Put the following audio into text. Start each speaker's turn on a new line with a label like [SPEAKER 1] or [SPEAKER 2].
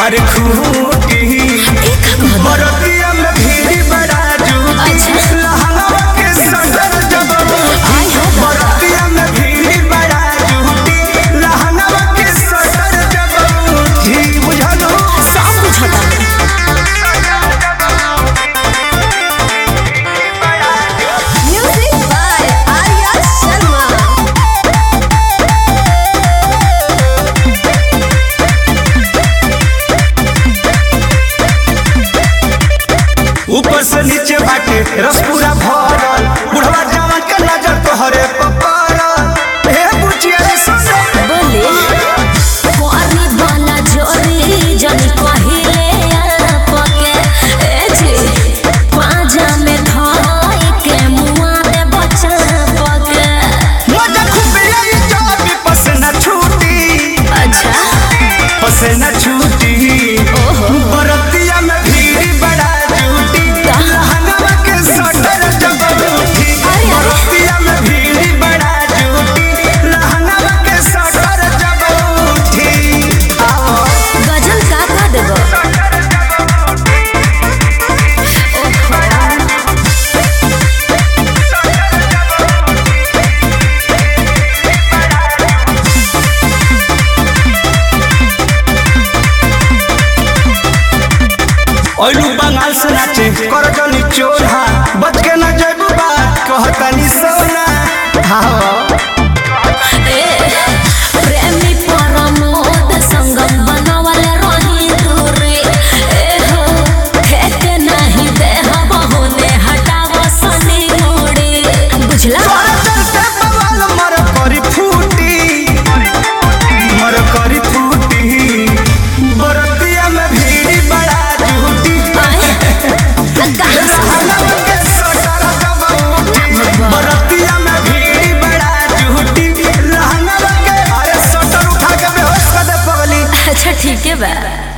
[SPEAKER 1] अरे खूटी बरतिया में भीड़ बड़ा जूटी लहंगा के सटर जब बरतिया में भीड़ बड़ा जूटी लहंगा के सटर जब उठी बुझलो
[SPEAKER 2] सब बुझता म्यूजिक बाय आर्या शर्मा
[SPEAKER 1] ऊपर से नीचे बाटे रस पूरा भरल बुढ़वा जवान के नजर तोहरे पर पड़ल हे बुचिया रे सुनो
[SPEAKER 2] बोले कोरी वाला जोरी जनी कहिले आपके ए जी पाजा में धाई के मुआ दे बच्चा पके
[SPEAKER 1] मजा खूब आई जब पसना छूटी
[SPEAKER 2] अच्छा
[SPEAKER 1] पसना छूटी
[SPEAKER 2] ओहो
[SPEAKER 1] बरतिया में भीड़ बड़ा जूटी लहंगा के सटर जब उठी बरतिया में भीड़ बड़ा जूटी लहंगा के सटर जब उठी आओ
[SPEAKER 2] गजल का देबो
[SPEAKER 1] ओलू बंगाल से नाचे कर जनी चोला बच के न जेबू बात कहतनी सोना हाँ
[SPEAKER 2] प्रेमी परमोद संगम बनवले रही दूरी ए हो खेते नहीं देह बहुने हटाव सनी मोड़ी बुझला
[SPEAKER 1] तोरा चलते बवाल मर करी फूटी बरतिया में भीड़ बड़ा जूटी लहंगा के सटर जब उठी बरतिया में भीड़ बड़ा जूटी लहंगा के अरे सटर उठा के बेहोश कर दे पगली
[SPEAKER 2] अच्छा ठीक है बा